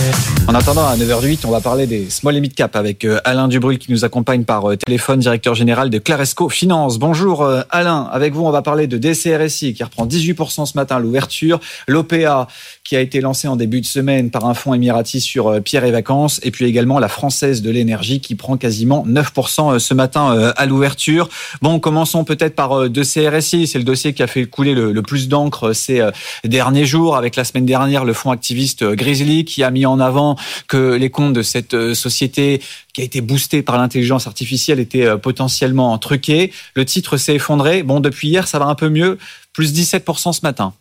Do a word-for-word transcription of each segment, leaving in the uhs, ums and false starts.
En attendant, à neuf heures zéro huit, on va parler des small et mid cap avec Alain Dubrul qui nous accompagne par téléphone, directeur général de Claresco Finance. Bonjour Alain, avec vous on va parler de D C R S I qui reprend dix-huit pour cent ce matin à l'ouverture, l'O P A qui a été lancé en début de semaine par un fonds émirati sur Pierre et Vacances, et puis également la Française de l'énergie qui prend quasiment neuf pour cent ce matin à l'ouverture. Bon, commençons peut-être par D C R S I, c'est le dossier qui a fait couler le, le plus d'encre ces derniers jours, avec la semaine dernière le fonds activiste Grizzly qui a mis en avant que les comptes de cette société qui a été boostée par l'intelligence artificielle étaient potentiellement truqués. Le titre s'est effondré. Bon, depuis hier, ça va un peu mieux, plus dix-sept pour cent ce matin.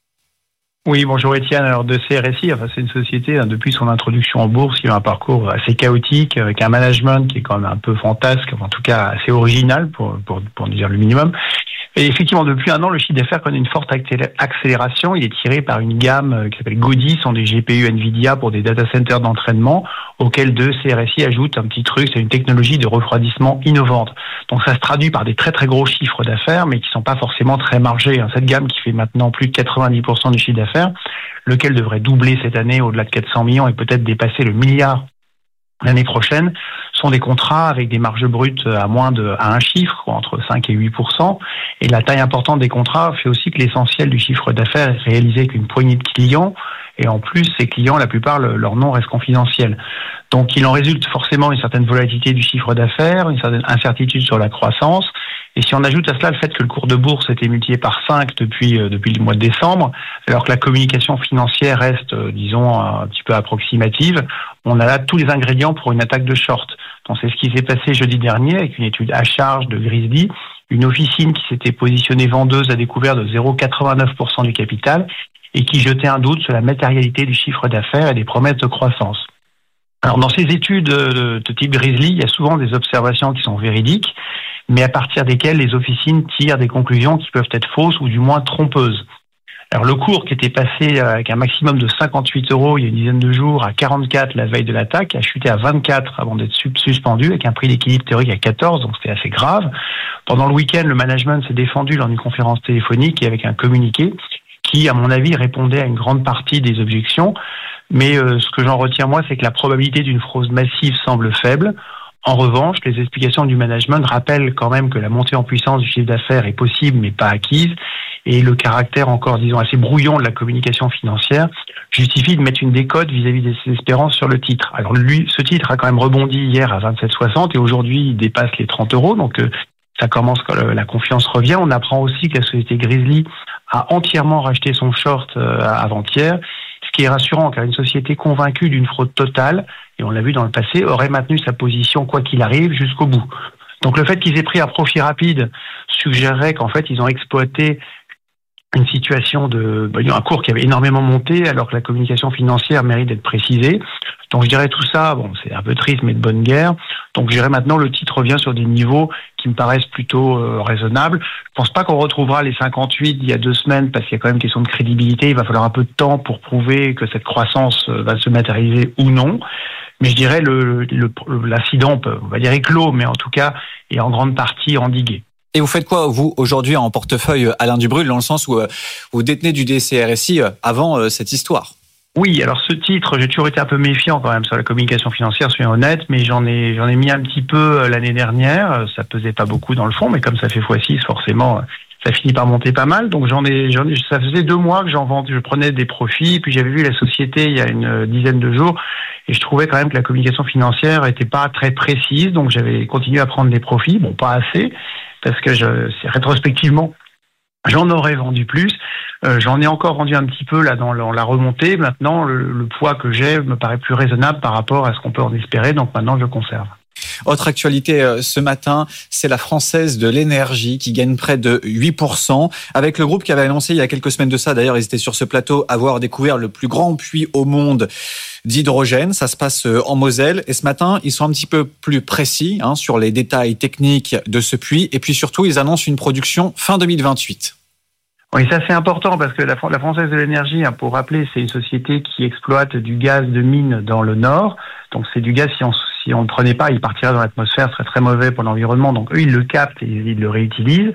Oui, bonjour Étienne. Alors, de C R S I, enfin, c'est une société, hein, depuis son introduction en bourse, qui a un parcours assez chaotique, avec un management qui est quand même un peu fantasque, en tout cas assez original, pour, pour, pour dire le minimum. Et effectivement, depuis un an, le chiffre d'affaires connaît une forte accélération. Il est tiré par une gamme qui s'appelle Gaudi, ce sont des G P U Nvidia pour des data centers d'entraînement, auxquels de C R S I ajoute un petit truc, c'est une technologie de refroidissement innovante. Donc ça se traduit par des très très gros chiffres d'affaires, mais qui sont pas forcément très margés. Cette gamme qui fait maintenant plus de quatre-vingt-dix pour cent du chiffre d'affaires, lequel devrait doubler cette année au-delà de quatre cents millions et peut-être dépasser le milliard l'année prochaine, sont des contrats avec des marges brutes à moins de à un chiffre, entre cinq et huit pour cent. Et la taille importante des contrats fait aussi que l'essentiel du chiffre d'affaires est réalisé avec une poignée de clients. Et en plus, ces clients, la plupart, le, leur nom reste confidentiel. Donc, il en résulte forcément une certaine volatilité du chiffre d'affaires, une certaine incertitude sur la croissance. Et si on ajoute à cela le fait que le cours de bourse a été multiplié par cinq depuis, euh, depuis le mois de décembre, alors que la communication financière reste, euh, disons, un petit peu approximative, on a là tous les ingrédients pour une attaque de short. Donc, c'est ce qui s'est passé jeudi dernier avec une étude à charge de Grizzly. Une officine qui s'était positionnée vendeuse a découvert de zéro virgule quatre-vingt-neuf pour cent du capital et qui jetait un doute sur la matérialité du chiffre d'affaires et des promesses de croissance. Alors, dans ces études de, de type Grizzly, il y a souvent des observations qui sont véridiques, mais à partir desquelles les officines tirent des conclusions qui peuvent être fausses ou du moins trompeuses. Alors, le cours qui était passé avec un maximum de cinquante-huit euros il y a une dizaine de jours à quarante-quatre la veille de l'attaque a chuté à vingt-quatre avant d'être suspendu avec un prix d'équilibre théorique à quatorze, donc c'était assez grave. Pendant le week-end, le management s'est défendu lors d'une conférence téléphonique et avec un communiqué qui, à mon avis, répondait à une grande partie des objections. Mais euh, ce que j'en retiens, moi, c'est que la probabilité d'une fraude massive semble faible. En revanche, les explications du management rappellent quand même que la montée en puissance du chiffre d'affaires est possible, mais pas acquise. Et le caractère encore, disons, assez brouillon de la communication financière justifie de mettre une décote vis-à-vis des espérances sur le titre. Alors, lui, ce titre a quand même rebondi hier à vingt-sept soixante et aujourd'hui, il dépasse les trente euros. Donc, euh, ça commence quand le, la confiance revient. On apprend aussi que la société Grizzly a entièrement racheté son short euh, avant-hier, ce qui est rassurant car une société convaincue d'une fraude totale, et on l'a vu dans le passé, aurait maintenu sa position quoi qu'il arrive jusqu'au bout. Donc le fait qu'ils aient pris un profit rapide suggérerait qu'en fait ils ont exploité une situation de un cours qui avait énormément monté alors que la communication financière mérite d'être précisée. Donc je dirais tout ça, bon c'est un peu triste mais de bonne guerre. Donc je dirais maintenant le titre revient sur des niveaux qui me paraissent plutôt euh, raisonnables. Je pense pas qu'on retrouvera les cinquante-huit d'il y a deux semaines parce qu'il y a quand même une question de crédibilité. Il va falloir un peu de temps pour prouver que cette croissance euh, va se matérialiser ou non. Mais je dirais le, le, l'incident, on va dire éclos, mais en tout cas est en grande partie endigué. Et vous faites quoi, vous, aujourd'hui, en portefeuille, Alain Dubrul, dans le sens où euh, vous détenez du D C R S I euh, avant euh, cette histoire? Oui, alors ce titre, j'ai toujours été un peu méfiant quand même sur la communication financière, soyons honnêtes, mais j'en ai j'en ai mis un petit peu l'année dernière. Ça pesait pas beaucoup dans le fond, mais comme ça fait fois six, forcément, ça finit par monter pas mal. Donc j'en ai, j'en ai, ça faisait deux mois que j'en vendais, je prenais des profits. Puis j'avais vu la société il y a une dizaine de jours, et je trouvais quand même que la communication financière était pas très précise. Donc j'avais continué à prendre des profits, bon pas assez, parce que je, c'est rétrospectivement. J'en aurais vendu plus. Euh, j'en ai encore vendu un petit peu là dans la remontée. Maintenant, le, le poids que j'ai me paraît plus raisonnable par rapport à ce qu'on peut en espérer. Donc maintenant, je conserve. Autre actualité euh, ce matin, c'est la Française de l'énergie qui gagne près de huit pour cent. Avec le groupe qui avait annoncé il y a quelques semaines de ça, d'ailleurs, ils étaient sur ce plateau, avoir découvert le plus grand puits au monde d'hydrogène. Ça se passe en Moselle. Et ce matin, ils sont un petit peu plus précis hein, sur les détails techniques de ce puits. Et puis surtout, ils annoncent une production fin deux mille vingt-huit. Oui, ça c'est important parce que la, la Française de l'énergie, hein, pour rappeler, c'est une société qui exploite du gaz de mine dans le Nord. Donc c'est du gaz, si on si on ne le prenait pas, il partirait dans l'atmosphère, ce serait très mauvais pour l'environnement. Donc eux, ils le captent et ils le réutilisent.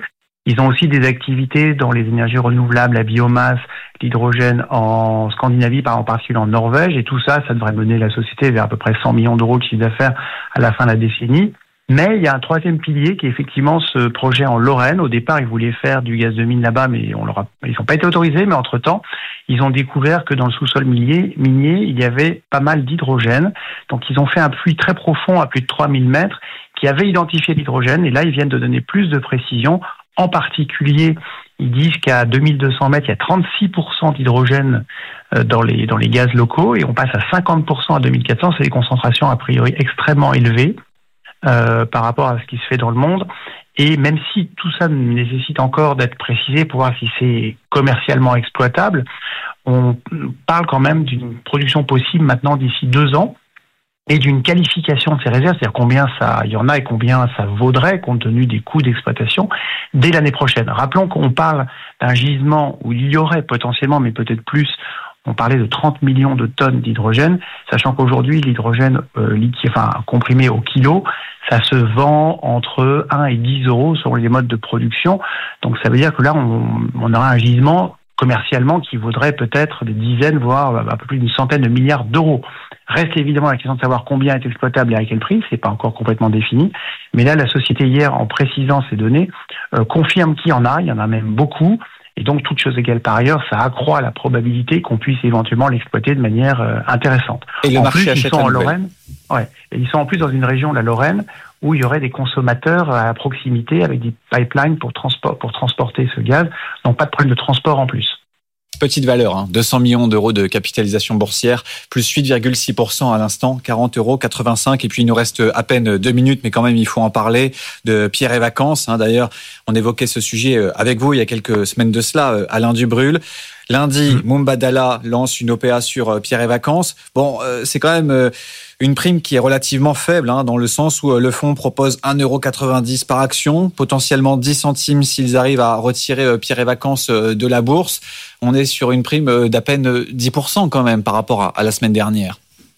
Ils ont aussi des activités dans les énergies renouvelables, la biomasse, l'hydrogène en Scandinavie, par en particulier en Norvège. Et tout ça, ça devrait mener la société vers à peu près cent millions d'euros de chiffre d'affaires à la fin de la décennie. Mais il y a un troisième pilier qui est effectivement ce projet en Lorraine. Au départ, ils voulaient faire du gaz de mine là-bas, mais on leur a, ils n'ont pas été autorisés. Mais entre-temps, ils ont découvert que dans le sous-sol minier, minier, il y avait pas mal d'hydrogène. Donc, ils ont fait un puits très profond à plus de trois mille mètres qui avait identifié l'hydrogène. Et là, ils viennent de donner plus de précision. En particulier, ils disent qu'à deux mille deux cents mètres, il y a trente-six pour cent d'hydrogène dans les, dans les gaz locaux. Et on passe à cinquante pour cent à deux mille quatre cents. C'est des concentrations a priori extrêmement élevées. Euh, par rapport à ce qui se fait dans le monde. Et même si tout ça nécessite encore d'être précisé pour voir si c'est commercialement exploitable, on parle quand même d'une production possible maintenant d'ici deux ans et d'une qualification de ces réserves, c'est-à-dire combien ça, il y en a et combien ça vaudrait compte tenu des coûts d'exploitation dès l'année prochaine. Rappelons qu'on parle d'un gisement où il y aurait potentiellement, mais peut-être plus, on parlait de trente millions de tonnes d'hydrogène, sachant qu'aujourd'hui, l'hydrogène euh, liquide, enfin, comprimé au kilo, ça se vend entre un et dix euros selon les modes de production. Donc, ça veut dire que là, on, on aura un gisement commercialement qui vaudrait peut-être des dizaines, voire un peu plus d'une centaine de milliards d'euros. Reste évidemment la question de savoir combien est exploitable et à quel prix, c'est pas encore complètement défini. Mais là, la société hier, en précisant ces données, euh, confirme qu'il y en a, il y en a même beaucoup. Et donc, toute chose égale par ailleurs, ça accroît la probabilité qu'on puisse éventuellement l'exploiter de manière euh, intéressante. Et le en marché plus, achète ils sont en nouvelle. Lorraine. Ouais. Et ils sont en plus dans une région, la Lorraine, où il y aurait des consommateurs à proximité avec des pipelines pour, transport, pour transporter ce gaz. Donc, pas de problème de transport en plus. Petite valeur, hein, deux cents millions d'euros de capitalisation boursière, plus huit virgule six pour cent à l'instant, quarante euros quatre-vingt-cinq. Et puis il nous reste à peine deux minutes, mais quand même il faut en parler, de Pierre et Vacances. Hein. D'ailleurs, on évoquait ce sujet avec vous il y a quelques semaines de cela, Alain Dubrul. Lundi, mmh. Mubadala lance une O P A sur Pierre et Vacances. Bon, euh, c'est quand même euh, une prime qui est relativement faible, hein, dans le sens où euh, le fonds propose un euro quatre-vingt-dix par action, potentiellement dix centimes s'ils arrivent à retirer euh, Pierre et Vacances euh, de la bourse. On est sur une prime euh, d'à peine dix pour cent quand même par rapport à, à la semaine dernière.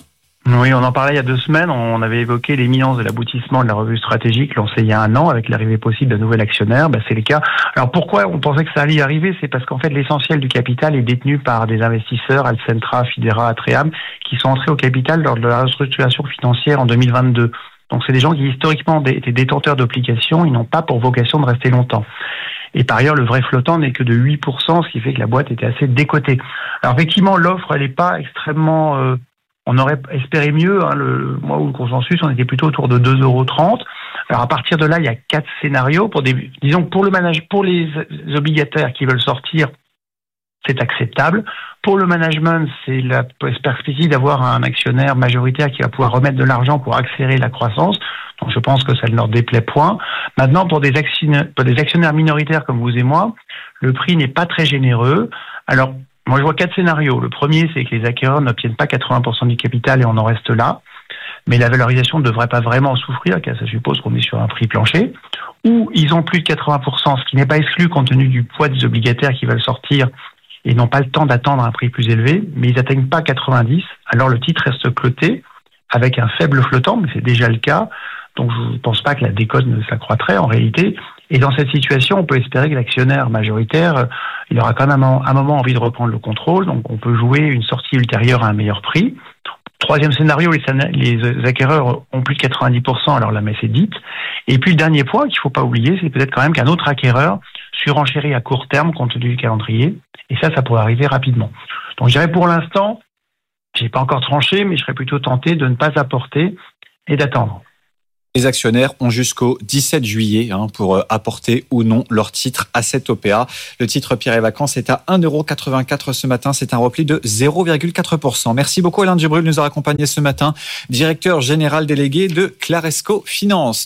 Oui, on en parlait il y a deux semaines. On avait évoqué l'imminence de l'aboutissement de la revue stratégique lancée il y a un an avec l'arrivée possible d'un nouvel actionnaire. Ben, c'est le cas. Alors pourquoi on pensait que ça allait y arriver? C'est parce qu'en fait l'essentiel du capital est détenu par des investisseurs, Alcentra, Fidera, Atream, qui sont entrés au capital lors de la restructuration financière en deux mille vingt-deux. Donc c'est des gens qui historiquement étaient détenteurs d'obligations. Ils n'ont pas pour vocation de rester longtemps. Et par ailleurs, le vrai flottant n'est que de huit pour cent, ce qui fait que la boîte était assez décotée. Alors effectivement, l'offre, elle n'est pas extrêmement... Euh, On aurait espéré mieux, hein, le mois où le consensus, on était plutôt autour de deux euros trente. Alors à partir de là, il y a quatre scénarios pour des, disons pour le manage, pour les obligataires qui veulent sortir, c'est acceptable. Pour le management, c'est la perspective d'avoir un actionnaire majoritaire qui va pouvoir remettre de l'argent pour accélérer la croissance. Donc je pense que ça ne leur déplaît point. Maintenant, pour des actionnaires, pour des actionnaires minoritaires comme vous et moi, le prix n'est pas très généreux. Alors moi, je vois quatre scénarios. Le premier, c'est que les acquéreurs n'obtiennent pas quatre-vingts pour cent du capital et on en reste là. Mais la valorisation ne devrait pas vraiment souffrir, car ça suppose qu'on est sur un prix plancher. Ou ils ont plus de quatre-vingts pour cent, ce qui n'est pas exclu compte tenu du poids des obligataires qui veulent sortir et n'ont pas le temps d'attendre un prix plus élevé, mais ils n'atteignent pas quatre-vingt-dix. Alors le titre reste cloté avec un faible flottant, mais c'est déjà le cas. Donc je ne pense pas que la décote ne s'accroîtrait en réalité. Et dans cette situation, on peut espérer que l'actionnaire majoritaire, il aura quand même un moment envie de reprendre le contrôle. Donc on peut jouer une sortie ultérieure à un meilleur prix. Troisième scénario, les, les acquéreurs ont plus de quatre-vingt-dix pour cent, alors la messe est dite. Et puis le dernier point qu'il ne faut pas oublier, c'est peut-être quand même qu'un autre acquéreur surenchérit à court terme compte tenu du calendrier. Et ça, ça pourrait arriver rapidement. Donc je dirais pour l'instant, je n'ai pas encore tranché, mais je serais plutôt tenté de ne pas apporter et d'attendre. Les actionnaires ont jusqu'au dix-sept juillet hein, pour apporter ou non leur titre à cette O P A. Le titre Pierre et Vacances est à un euro quatre-vingt-quatre ce matin. C'est un repli de zéro virgule quatre pour cent. Merci beaucoup Alain Dubrul de nous avoir accompagnés ce matin, directeur général délégué de Claresco Finance.